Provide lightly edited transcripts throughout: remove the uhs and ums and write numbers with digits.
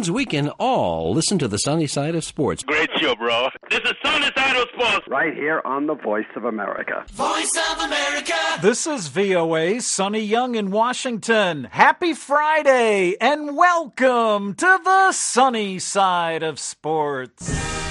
means we can all listen to the sunny side of sports. Great show, bro. This is Sunny Side of Sports. Right here on the Voice of America. Voice of America. This is VOA's Sonny Young in Washington. Happy Friday and welcome to the sunny side of sports.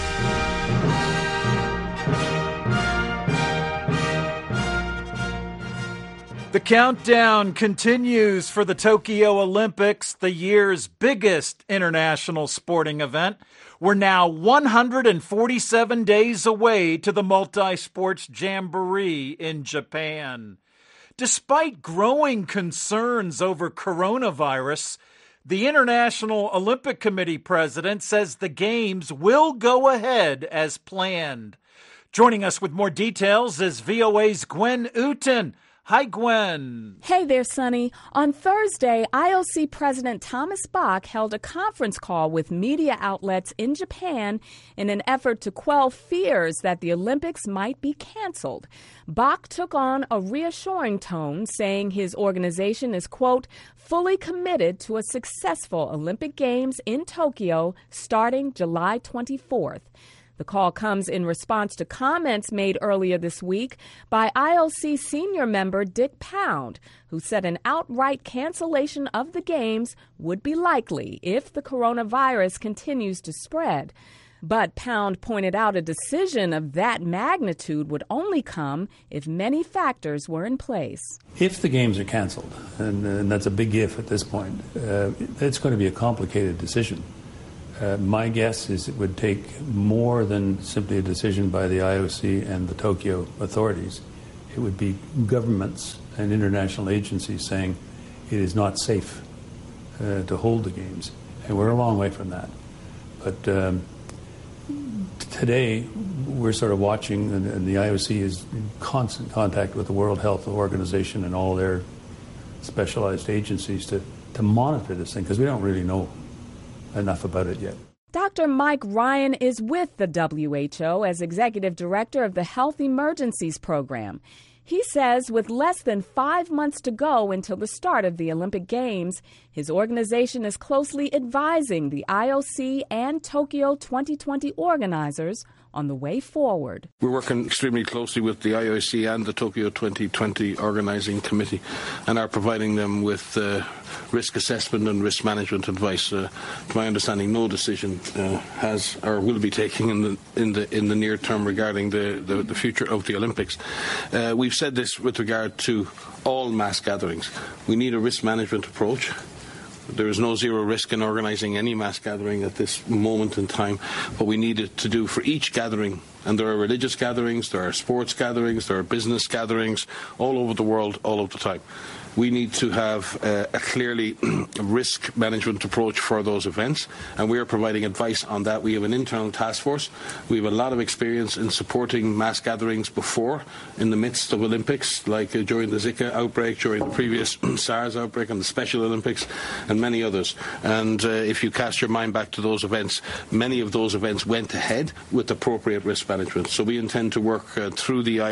The countdown continues for the Tokyo Olympics, the year's biggest international sporting event. We're now 147 days away to the multi-sports jamboree in Japan. Despite growing concerns over coronavirus, the International Olympic Committee president says the games will go ahead as planned. Joining us with more details is VOA's Gwen Uten. Hi, Gwen. Hey there, Sonny. On Thursday, IOC President Thomas Bach held a conference call with media outlets in Japan in an effort to quell fears that the Olympics might be canceled. Bach took on a reassuring tone, saying his organization is, quote, fully committed to a successful Olympic Games in Tokyo starting July 24th. The call comes in response to comments made earlier this week by IOC senior member Dick Pound, who said an outright cancellation of the Games would be likely if the coronavirus continues to spread. But Pound pointed out a decision of that magnitude would only come if many factors were in place. If the Games are canceled, and that's a big if at this point, it's going to be a complicated decision. My guess is it would take more than simply a decision by the IOC and the Tokyo authorities. It would be governments and international agencies saying it is not safe to hold the Games. And we're a long way from that. But today, we're sort of watching, and the IOC is in constant contact with the World Health Organization and all their specialized agencies to monitor this thing, because we don't really know enough about it yet. Dr. Mike Ryan is with the WHO as executive director of the Health Emergencies Program. He says with less than 5 months to go until the start of the Olympic Games, his organization is closely advising the IOC and Tokyo 2020 organizers on the way forward. We're working extremely closely with the IOC and the Tokyo 2020 Organising Committee and are providing them with risk assessment and risk management advice. To my understanding, no decision has or will be taken in the near term regarding the future of the Olympics. We've said this with regard to all mass gatherings. We need a risk management approach. There is no zero risk in organising any mass gathering at this moment in time. What we needed to do for each gathering, and there are religious gatherings, there are sports gatherings, there are business gatherings all over the world, all of the time. We need to have a clearly risk management approach for those events, and we are providing advice on that. We have an internal task force. We have a lot of experience in supporting mass gatherings before, in the midst of Olympics, like during the Zika outbreak, during the previous SARS outbreak and the Special Olympics, and many others. And if you cast your mind back to those events, many of those events went ahead with appropriate risk management. So we intend to work through the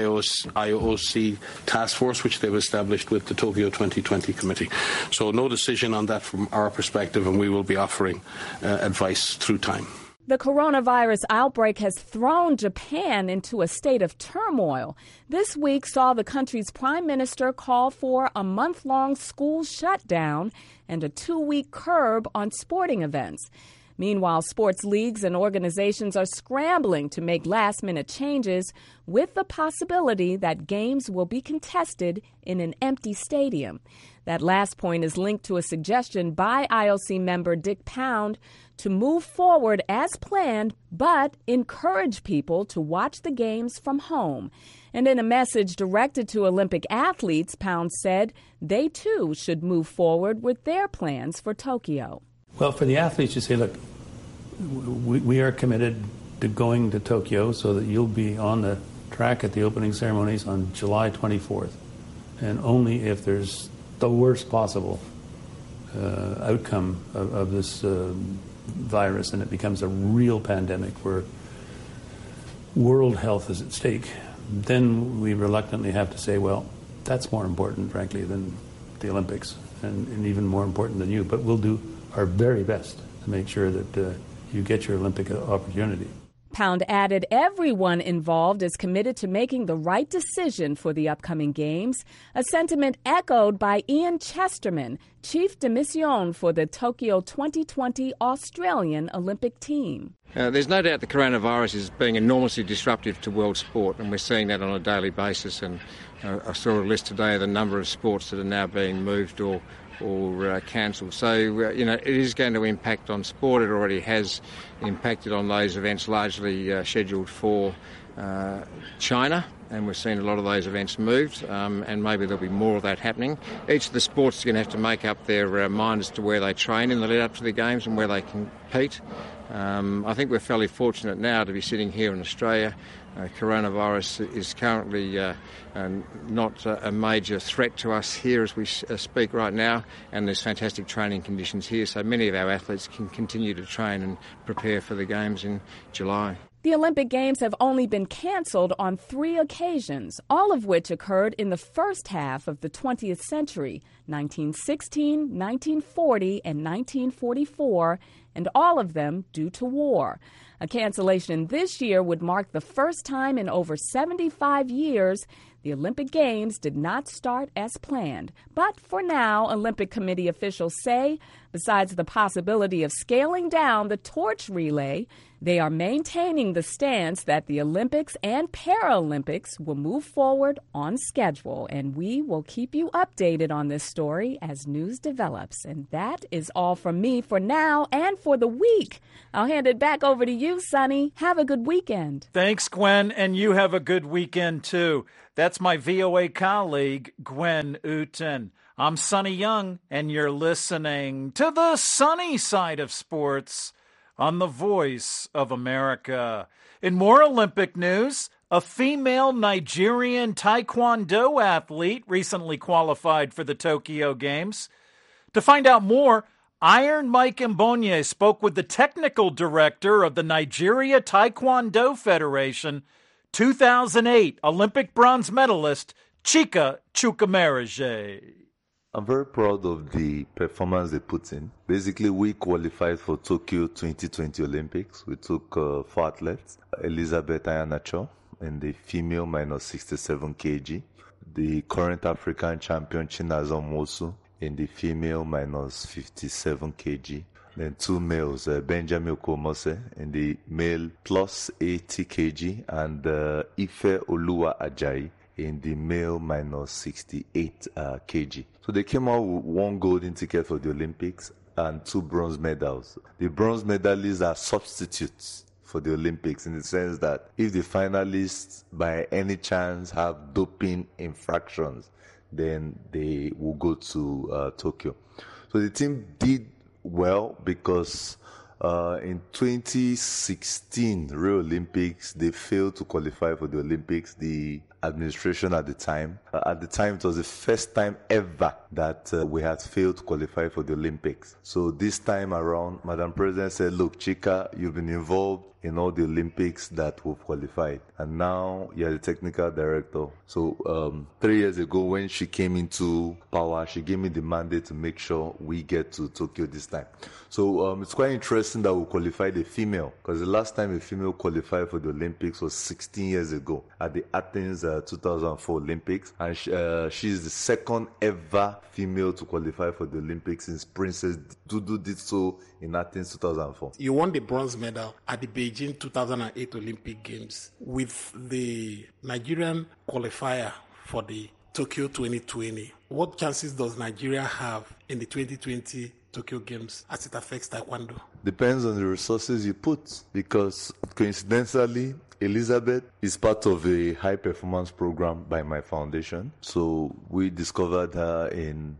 IOC task force, which they've established with the Tokyo 2020 committee. So no decision on that from our perspective, and we will be offering advice through time. The coronavirus outbreak has thrown Japan into a state of turmoil. This week saw the country's prime minister call for a month-long school shutdown and a 2-week curb on sporting events. Meanwhile, sports leagues and organizations are scrambling to make last-minute changes with the possibility that games will be contested in an empty stadium. That last point is linked to a suggestion by IOC member Dick Pound to move forward as planned, but encourage people to watch the games from home. And in a message directed to Olympic athletes, Pound said they too should move forward with their plans for Tokyo. Well, for the athletes, you say, look, we are committed to going to Tokyo so that you'll be on the track at the opening ceremonies on July 24th. And only if there's the worst possible outcome of this virus and it becomes a real pandemic where world health is at stake, then we reluctantly have to say, well, that's more important, frankly, than the Olympics and even more important than you. But we'll do our very best to make sure that you get your Olympic opportunity. Pound added everyone involved is committed to making the right decision for the upcoming Games, a sentiment echoed by Ian Chesterman, Chief de Mission for the Tokyo 2020 Australian Olympic team. There's no doubt the coronavirus is being enormously disruptive to world sport, and we're seeing that on a daily basis. And I saw a list today of the number of sports that are now being moved or cancelled. So, it is going to impact on sport. It already has impacted on those events largely scheduled for China, and we're seeing a lot of those events moved, and maybe there'll be more of that happening. Each of the sports is going to have to make up their mind as to where they train in the lead up to the Games and where they compete. I think we're fairly fortunate now to be sitting here in Australia. Coronavirus is currently not a major threat to us here as we speak right now, and there's fantastic training conditions here, so many of our athletes can continue to train and prepare for the Games in July. The Olympic Games have only been canceled on 3 occasions, all of which occurred in the first half of the 20th century, 1916, 1940, and 1944, and all of them due to war. A cancellation this year would mark the first time in over 75 years the Olympic Games did not start as planned. But for now, Olympic Committee officials say, besides the possibility of scaling down the torch relay, they are maintaining the stance that the Olympics and Paralympics will move forward on schedule. And we will keep you updated on this story as news develops. And that is all from me for now and for the week. I'll hand it back over to you, Sonny. Have a good weekend. Thanks, Gwen, and you have a good weekend, too. That's my VOA colleague, Gwen Uten. I'm Sonny Young, and you're listening to the sunny side of sports on the Voice of America. In more Olympic news, a female Nigerian Taekwondo athlete recently qualified for the Tokyo Games. To find out more, Iron Mike Mbonye spoke with the technical director of the Nigeria Taekwondo Federation, 2008 Olympic bronze medalist Chika Chukwumerije. I'm very proud of the performance they put in. Basically, we qualified for Tokyo 2020 Olympics. We took 4 athletes, Elizabeth Ayanacho in the female minus 67 kg, the current African champion Chinasa Mosu in the female minus 57 kg, then 2 males, Benjamin Okomose in the male plus 80 kg, and Ife Oluwa Ajayi in the male minus 68 kg. So they came out with 1 golden ticket for the Olympics and 2 bronze medals. The bronze medalists are substitutes for the Olympics in the sense that if the finalists by any chance have doping infractions, then they will go to Tokyo. So the team did well because in 2016 Rio Olympics, they failed to qualify for the Olympics. The administration at the time it was the first time ever that we had failed to qualify for the Olympics. So this time around, Madam President said, look, Chika, you've been involved in all the Olympics that we've qualified, and now you're the technical director. So 3 years ago when she came into power, she gave me the mandate to make sure we get to Tokyo this time. So it's quite interesting that we qualified a female, because the last time a female qualified for the Olympics was 16 years ago at the Athens 2004 Olympics, and she's the second ever female to qualify for the Olympics since Princess Dudu did so in Athens 2004. You won the bronze medal at the Beijing 2008 Olympic Games with the Nigerian qualifier for the Tokyo 2020. What chances does Nigeria have in the 2020 Tokyo Games as it affects Taekwondo? Depends on the resources you put, because coincidentally, Elizabeth is part of a high-performance program by my foundation. So we discovered her in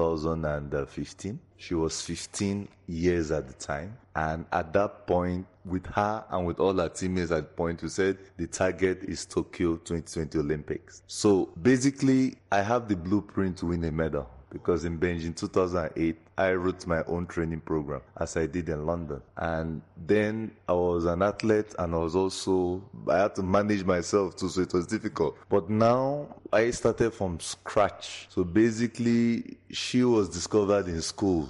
2015. She was 15 years at the time. And at that point, with her and with all her teammates at the point, we said the target is Tokyo 2020 Olympics. So basically, I have the blueprint to win a medal, because in Beijing 2008, I wrote my own training program, as I did in London. And then I was an athlete, and I had to manage myself too, so it was difficult. But now I started from scratch. So basically, she was discovered in schools.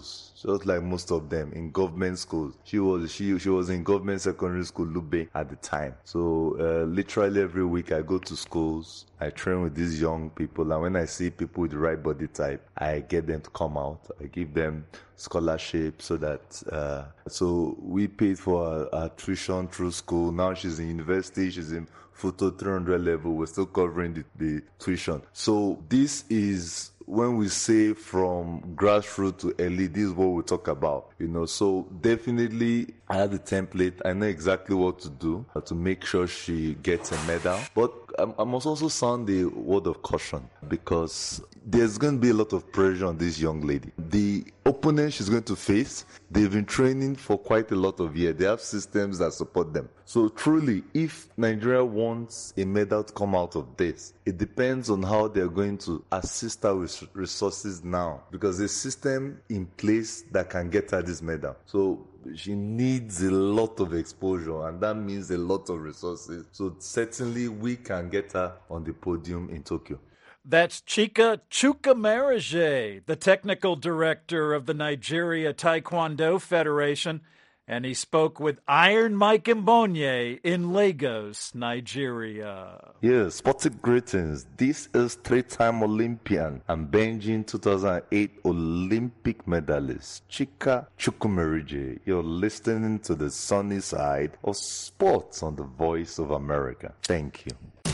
just like most of them, in government schools. She was in government secondary school, Lube, at the time. So literally every week I go to schools, I train with these young people, and when I see people with the right body type, I get them to come out. I give them scholarship so that so we paid for her tuition through school. Now she's in university, she's in photo 300 level. We're still covering the tuition. So this is, when we say from grassroots to elite, this is what we talk about, So definitely, I have the template. I know exactly what to do to make sure she gets a medal. But I must also sound the word of caution, because there's going to be a lot of pressure on this young lady. The opponent she's going to face, they've been training for quite a lot of years. They have systems that support them. So truly, if Nigeria wants a medal to come out of this, it depends on how they're going to assist her with resources now, because there's a system in place that can get her this medal. So she needs a lot of exposure, and that means a lot of resources. So certainly we can get her on the podium in Tokyo. That's Chika Chukwumerije, the technical director of the Nigeria Taekwondo Federation, and he spoke with Iron Mike Mbonye in Lagos, Nigeria. Yes, sporting greetings. This is three-time Olympian and Beijing 2008 Olympic medalist Chika Chukwumerije. You're listening to the sunny side of sports on the Voice of America. Thank you.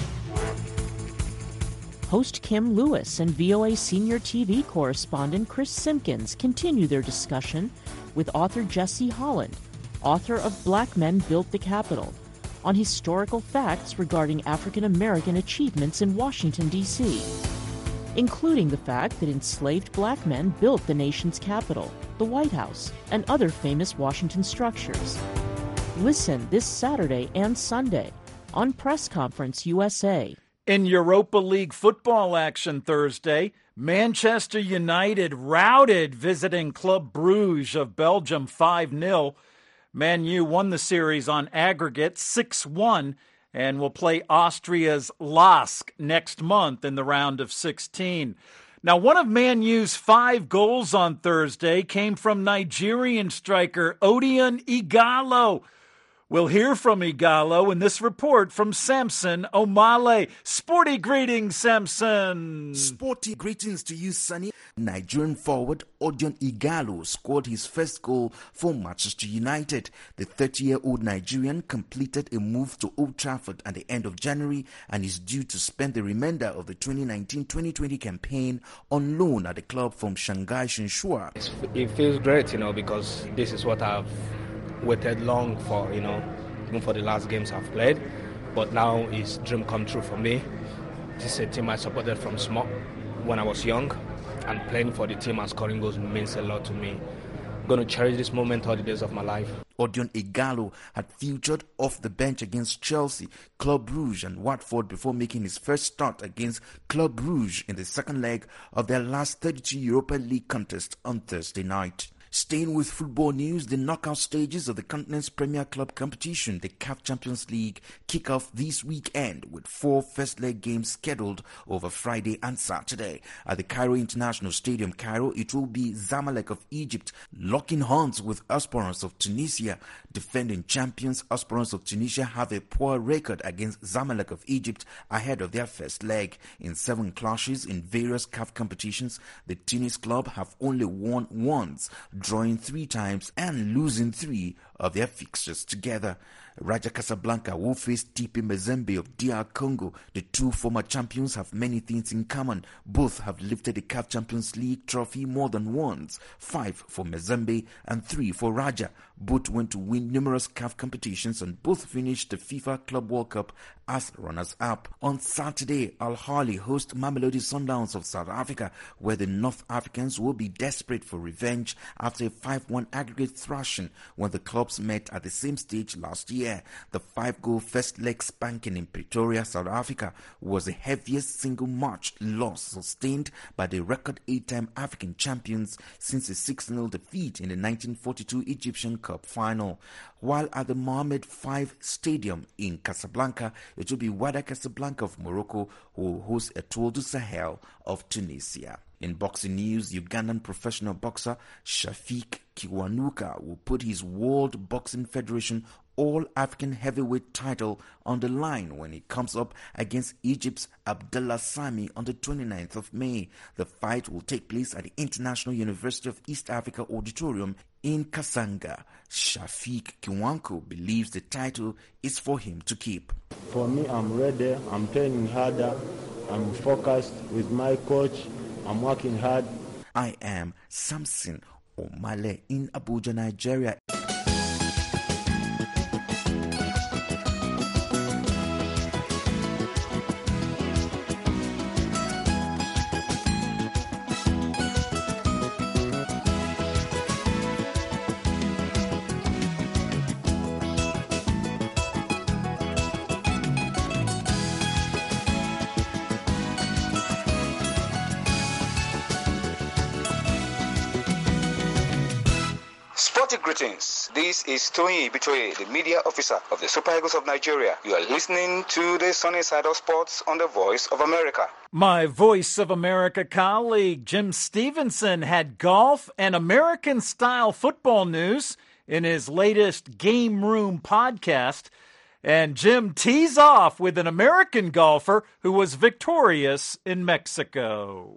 Host Kim Lewis and VOA senior TV correspondent Chris Simpkins continue their discussion with author Jesse Holland, author of Black Men Built the Capitol, on historical facts regarding African American achievements in Washington, D.C., including the fact that enslaved black men built the nation's capital, the White House, and other famous Washington structures. Listen this Saturday and Sunday on Press Conference USA. In Europa League football action Thursday, Manchester United routed visiting Club Brugge of Belgium 5-0. Man U won the series on aggregate 6-1 and will play Austria's LASK next month in the round of 16. Now, one of Man U's 5 goals on Thursday came from Nigerian striker Odion Ighalo. We'll hear from Ighalo in this report from Samson Omale. Sporty greetings, Samson. Sporty greetings to you, Sonny. Nigerian forward Odion Ighalo scored his first goal for Manchester United. The 30-year-old Nigerian completed a move to Old Trafford at the end of January and is due to spend the remainder of the 2019-2020 campaign on loan at the club from Shanghai Shenhua. It feels great, because this is what I've waited long for, even for the last games I've played. But now it's dream come true for me. This is a team I supported from small when I was young, and playing for the team and scoring goals means a lot to me. I'm going to cherish this moment all the days of my life. Odion Ighalo had featured off the bench against Chelsea, Club Brugge and Watford before making his first start against Club Brugge in the second leg of their last 32 Europa League contest on Thursday night. Staying with football news, the knockout stages of the continent's premier club competition, the CAF Champions League, kick off this weekend with 4 first-leg games scheduled over Friday and Saturday. At the Cairo International Stadium, Cairo, it will be Zamalek of Egypt locking horns with Esperance of Tunisia. Defending champions Esperance of Tunisia have a poor record against Zamalek of Egypt ahead of their first leg. In 7 clashes in various CAF competitions, the Tunis club have only won once, drawing 3 times and losing 3 of their fixtures together. Raja Casablanca will face TP Mazembe of DR Congo. The 2 former champions have many things in common. Both have lifted the CAF Champions League trophy more than once, 5 for Mazembe and 3 for Raja. Both went to win numerous CAF competitions and both finished the FIFA Club World Cup as runners-up. On Saturday, Al Ahly host Mamelodi Sundowns of South Africa, where the North Africans will be desperate for revenge after a 5-1 aggregate thrashing when the clubs met at the same stage last year. The 5-goal first-leg spanking in Pretoria, South Africa, was the heaviest single-match loss sustained by the record 8-time African champions since a 6-0 defeat in the 1942 Egyptian Cup final. While at the Mohammed V Stadium in Casablanca, it will be Wydad Casablanca of Morocco who will host Etoile du Sahel of Tunisia. In boxing news, Ugandan professional boxer Shafiq Kiwanuka will put his World Boxing Federation All-African Heavyweight title on the line when he comes up against Egypt's Abdallah Sami on the 29th of May. The fight will take place at the International University of East Africa Auditorium in Kasanga. Shafiq Kiwanko believes the title is for him to keep. For me, I'm ready. I'm training harder. I'm focused with my coach. I'm working hard. I am Samson Omale in Abuja, Nigeria. Greetings. This is Tony Ibitoye, the media officer of the Super Eagles of Nigeria. You are listening to the Sunny Side of Sports on the Voice of America. My Voice of America colleague Jim Stevenson had golf and American-style football news in his latest Game Room podcast. And Jim tees off with an American golfer who was victorious in Mexico.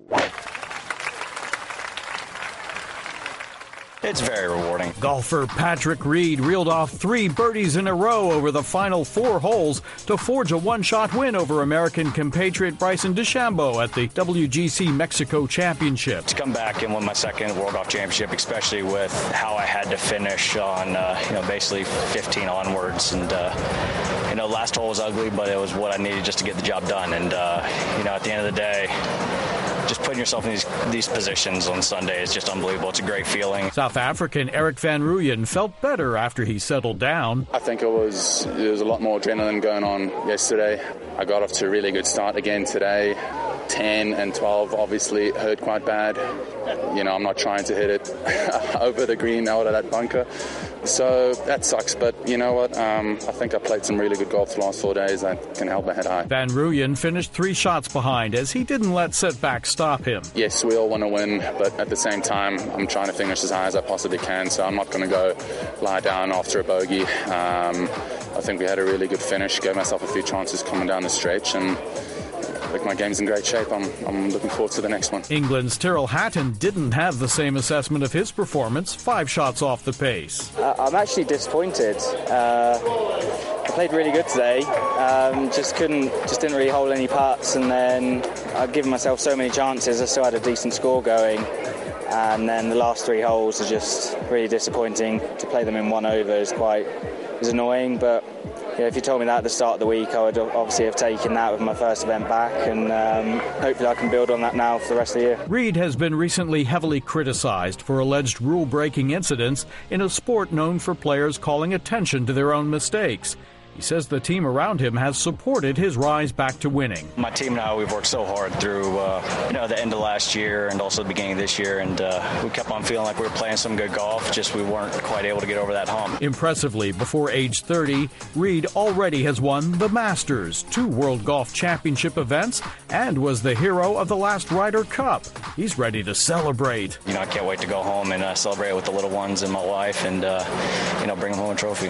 It's very rewarding. Golfer Patrick Reed reeled off 3 birdies in a row over the final 4 holes to forge a one-shot win over American compatriot Bryson DeChambeau at the WGC Mexico Championship. To come back and win my second World Golf Championship, especially with how I had to finish on, basically 15 onwards. And, last hole was ugly, but it was what I needed just to get the job done. And, at the end of the day, just putting yourself in these positions on Sunday is just unbelievable. It's a great feeling. South African Erik van Rooyen felt better after he settled down. I think there was a lot more adrenaline going on yesterday. I got off to a really good start again today. 10 and 12 obviously hurt quite bad. I'm not trying to hit it over the green out of that bunker. So that sucks, but you know what? I think I played some really good golf the last 4 days. That can help my head high. Van Rooyen finished 3 shots behind as he didn't let setbacks stop him. Yes, we all want to win, but at the same time, I'm trying to finish as high as I possibly can, so I'm not going to go lie down after a bogey. I think we had a really good finish, gave myself a few chances coming down the stretch, and my game's in great shape. I'm looking forward to the next one. England's Tyrrell Hatton didn't have the same assessment of his performance, 5 shots off the pace. I'm actually disappointed. I played really good today. Just didn't really hold any putts, and then I'd given myself so many chances. I still had a decent score going, and then the last 3 holes are just really disappointing. To play them in 1 over is annoying, but if you told me that at the start of the week, I would obviously have taken that with my first event back, and hopefully I can build on that now for the rest of the year. Reed has been recently heavily criticized for alleged rule-breaking incidents in a sport known for players calling attention to their own mistakes. He says the team around him has supported his rise back to winning. My team and I, we've worked so hard through the end of last year and also the beginning of this year, and we kept on feeling like we were playing some good golf, just we weren't quite able to get over that hump. Impressively, before age 30, Reed already has won the Masters, 2 World Golf Championship events, and was the hero of the last Ryder Cup. He's ready to celebrate. I can't wait to go home and celebrate with the little ones and my wife and, bring home a trophy.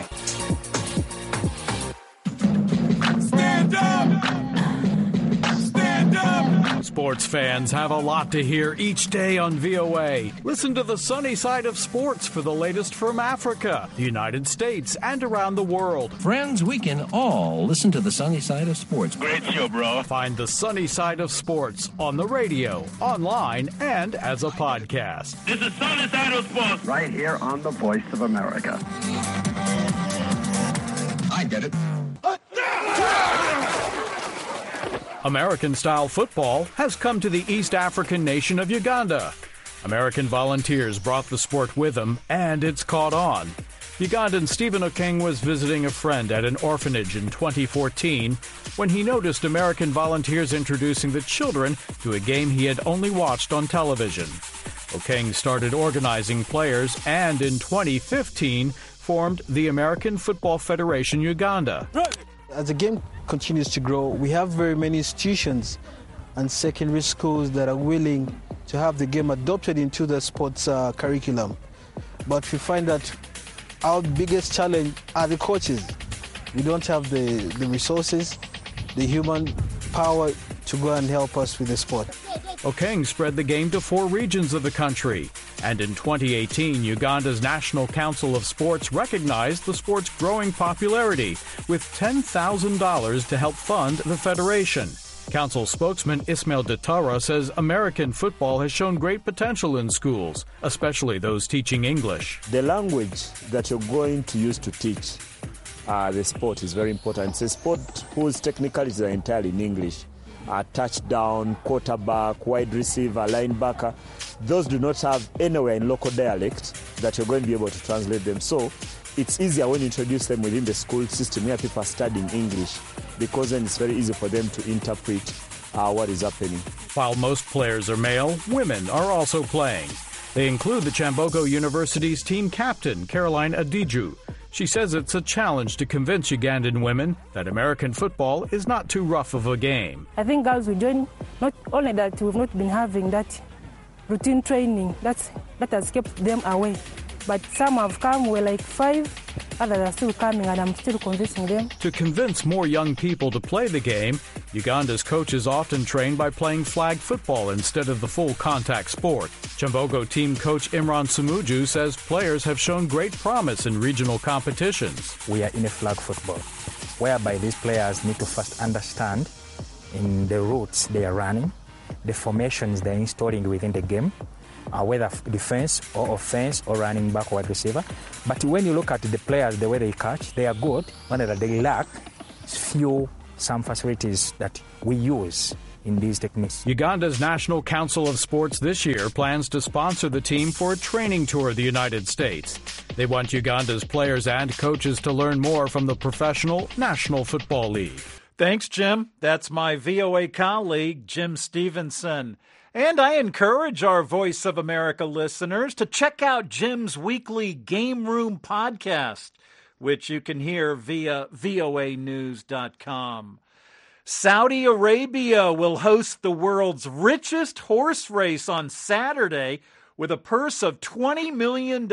Sports fans have a lot to hear each day on VOA. Listen to the Sunny Side of Sports for the latest from Africa, the United States, and around the world. Friends, we can all listen to the Sunny Side of Sports. Great show, bro. Find the Sunny Side of Sports on the radio, online, and as a podcast. This is Sunny Side of Sports. Right here on the Voice of America. I get it. American-style football has come to the East African nation of Uganda. American volunteers brought the sport with them, and it's caught on. Ugandan Stephen Okeng was visiting a friend at an orphanage in 2014 when he noticed American volunteers introducing the children to a game he had only watched on television. Okeng started organizing players and in 2015 formed the American Football Federation Uganda. As the game continues to grow, we have very many institutions and secondary schools that are willing to have the game adopted into the sports curriculum. But we find that our biggest challenge are the coaches. We don't have the resources, the human power to go and help us with the sport. Okeng spread the game to 4 regions of the country. And in 2018, Uganda's National Council of Sports recognized the sport's growing popularity with $10,000 to help fund the federation. Council spokesman Ismail Datara says American football has shown great potential in schools, especially those teaching English. The language that you're going to use to teach the sport is very important. It's a sport whose technicalities are entirely in English. Touchdown, quarterback, wide receiver, linebacker. Those do not have anywhere in local dialect that you're going to be able to translate them. So it's easier when you introduce them within the school system where people are studying English, because then it's very easy for them to interpret what is happening. While most players are male, women are also playing. They include the Chambogo University's team captain, Caroline Adiju. She says it's a challenge to convince Ugandan women that American football is not too rough of a game. I think girls will join, not only that we've not been having that routine training that has kept them away. But some have come, we're like 5, others are still coming, and I'm still convincing them. To convince more young people to play the game, Uganda's coaches often train by playing flag football instead of the full contact sport. Chambogo team coach Imran Sumuju says players have shown great promise in regional competitions. We are in a flag football, whereby these players need to first understand in the routes they are running, the formations they're installing within the game, whether defense or offense or running back or wide receiver. But when you look at the players, the way they catch, they are good. Only that they lack some facilities that we use in these techniques. Uganda's National Council of Sports this year plans to sponsor the team for a training tour of the United States. They want Uganda's players and coaches to learn more from the professional National Football League. Thanks, Jim. That's my VOA colleague, Jim Stevenson. And I encourage our Voice of America listeners to check out Jim's weekly Game Room podcast, which you can hear via voanews.com. Saudi Arabia will host the world's richest horse race on Saturday with a purse of $20 million.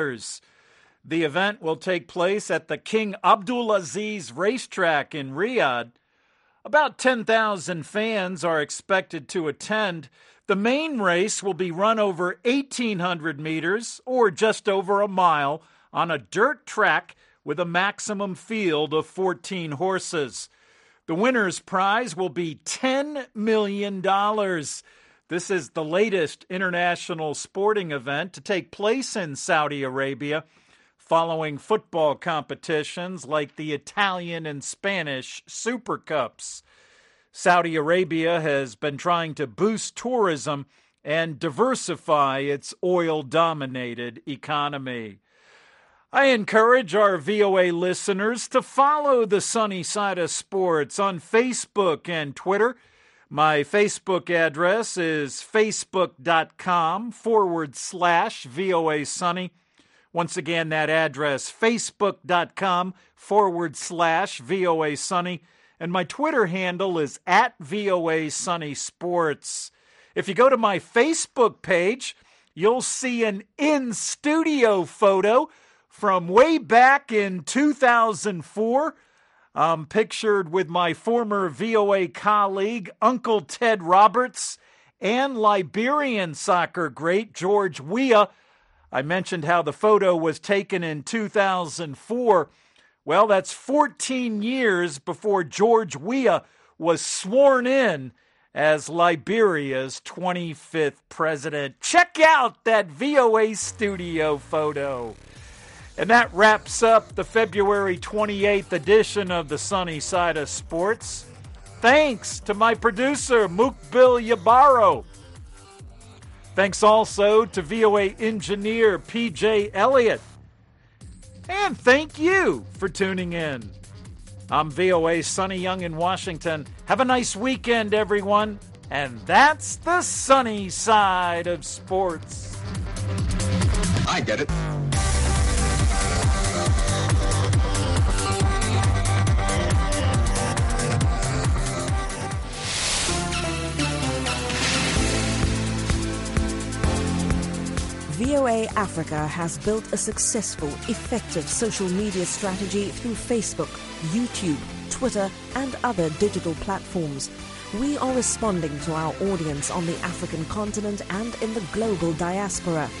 The event will take place at the King Abdulaziz racetrack in Riyadh. About 10,000 fans are expected to attend. The main race will be run over 1,800 meters, or just over a mile, on a dirt track with a maximum field of 14 horses. The winner's prize will be $10 million. This is the latest international sporting event to take place in Saudi Arabia, following football competitions like the Italian and Spanish Super Cups. Saudi Arabia has been trying to boost tourism and diversify its oil-dominated economy. I encourage our VOA listeners to follow the Sunny Side of Sports on Facebook and Twitter. My Facebook address is facebook.com/VOA Sunny. Once again, that address, facebook.com/VOA Sunny. And my Twitter handle is @VOA Sunny Sports. If you go to my Facebook page, you'll see an in-studio photo from way back in 2004. I'm pictured with my former VOA colleague, Uncle Ted Roberts, and Liberian soccer great George Weah. I mentioned how the photo was taken in 2004. Well, that's 14 years before George Weah was sworn in as Liberia's 25th president. Check out that VOA studio photo. And that wraps up the February 28th edition of the Sunny Side of Sports. Thanks to my producer, Mukbil Yabaro. Thanks also to VOA engineer PJ Elliott. And thank you for tuning in. I'm VOA Sonny Young in Washington. Have a nice weekend, everyone. And that's the Sunny Side of Sports. I get it. VOA Africa has built a successful, effective social media strategy through Facebook, YouTube, Twitter, and other digital platforms. We are responding to our audience on the African continent and in the global diaspora.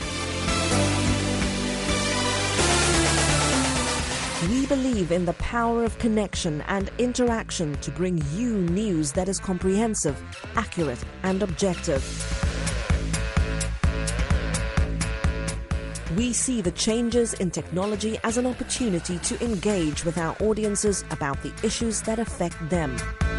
We believe in the power of connection and interaction to bring you news that is comprehensive, accurate, and objective. We see the changes in technology as an opportunity to engage with our audiences about the issues that affect them.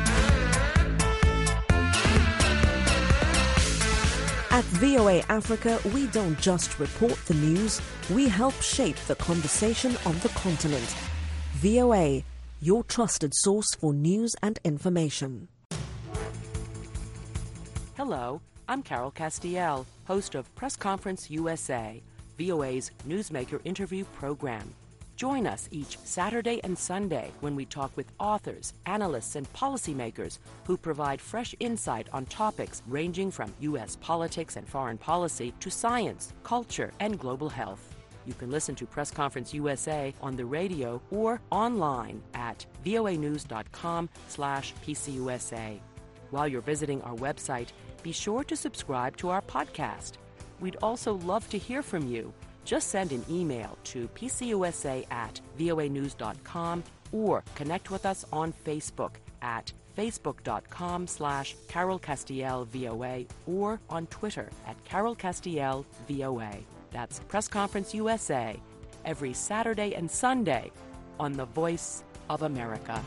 At VOA Africa, we don't just report the news, we help shape the conversation on the continent. VOA, your trusted source for news and information. Hello, I'm Carol Castiel, host of Press Conference USA, VOA's newsmaker interview program. Join us each Saturday and Sunday when we talk with authors, analysts, and policymakers who provide fresh insight on topics ranging from U.S. politics and foreign policy to science, culture, and global health. You can listen to Press Conference USA on the radio or online at voanews.com/PCUSA. While you're visiting our website, be sure to subscribe to our podcast. We'd also love to hear from you. Just send an email to pcusa@voanews.com or connect with us on Facebook at facebook.com/CarolCastielVOA or on Twitter at CarolCastielVOA. That's Press Conference USA, every Saturday and Sunday on the Voice of America.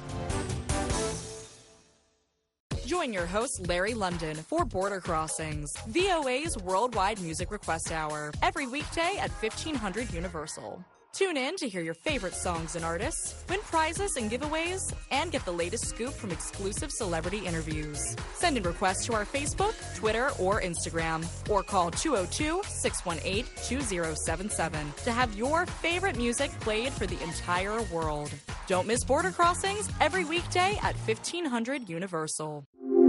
Join your host, Larry London, for Border Crossings, VOA's worldwide music request hour, every weekday at 1500 Universal. Tune in to hear your favorite songs and artists, win prizes and giveaways, and get the latest scoop from exclusive celebrity interviews. Send in requests to our Facebook, Twitter, or Instagram, or call 202-618-2077 to have your favorite music played for the entire world. Don't miss Border Crossings every weekday at 1500 Universal.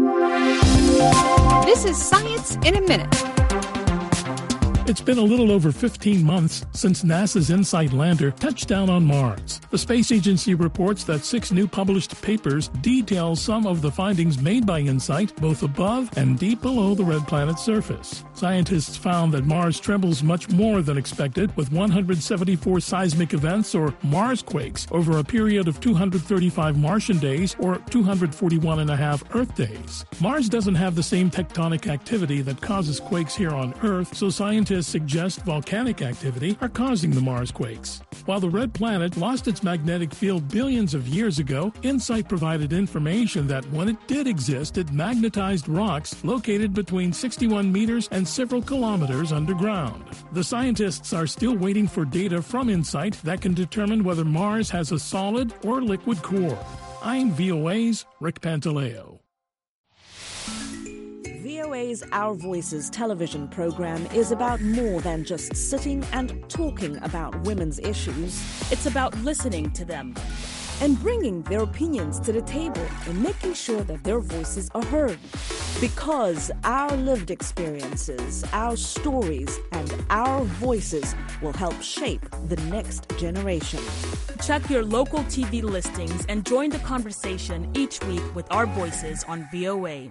This is Science in a Minute. It's been a little over 15 months since NASA's InSight lander touched down on Mars. The space agency reports that 6 new published papers detail some of the findings made by InSight, both above and deep below the red planet's surface. Scientists found that Mars trembles much more than expected, with 174 seismic events, or Marsquakes, over a period of 235 Martian days, or 241.5 Earth days. Mars doesn't have the same tectonic activity that causes quakes here on Earth, so scientists suggest volcanic activity are causing the Marsquakes. While the red planet lost its magnetic field billions of years ago, InSight provided information that when it did exist, it magnetized rocks located between 61 meters and several kilometers underground. The scientists are still waiting for data from InSight that can determine whether Mars has a solid or liquid core. I'm VOA's Rick Pantaleo. VOA's Our Voices television program is about more than just sitting and talking about women's issues. It's about listening to them and bringing their opinions to the table and making sure that their voices are heard. Because our lived experiences, our stories, and our voices will help shape the next generation. Check your local TV listings and join the conversation each week with our voices on VOA.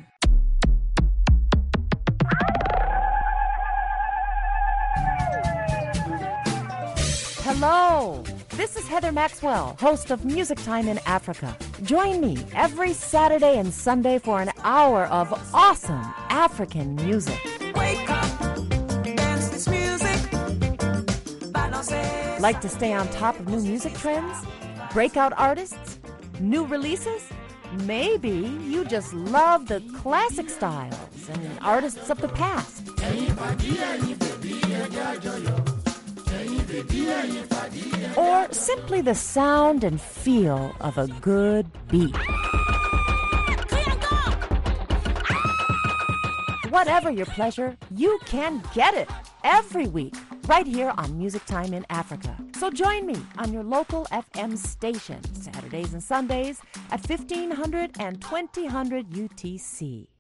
Hello, this is Heather Maxwell, host of Music Time in Africa. Join me every Saturday and Sunday for an hour of awesome African music. Wake up, dance this music. Like to stay on top of new music trends? Breakout artists? New releases? Maybe you just love the classic styles and artists of the past. Or simply the sound and feel of a good beat. Whatever your pleasure, you can get it every week right here on Music Time in Africa. So join me on your local FM station Saturdays and Sundays at 1500 and 2000 UTC.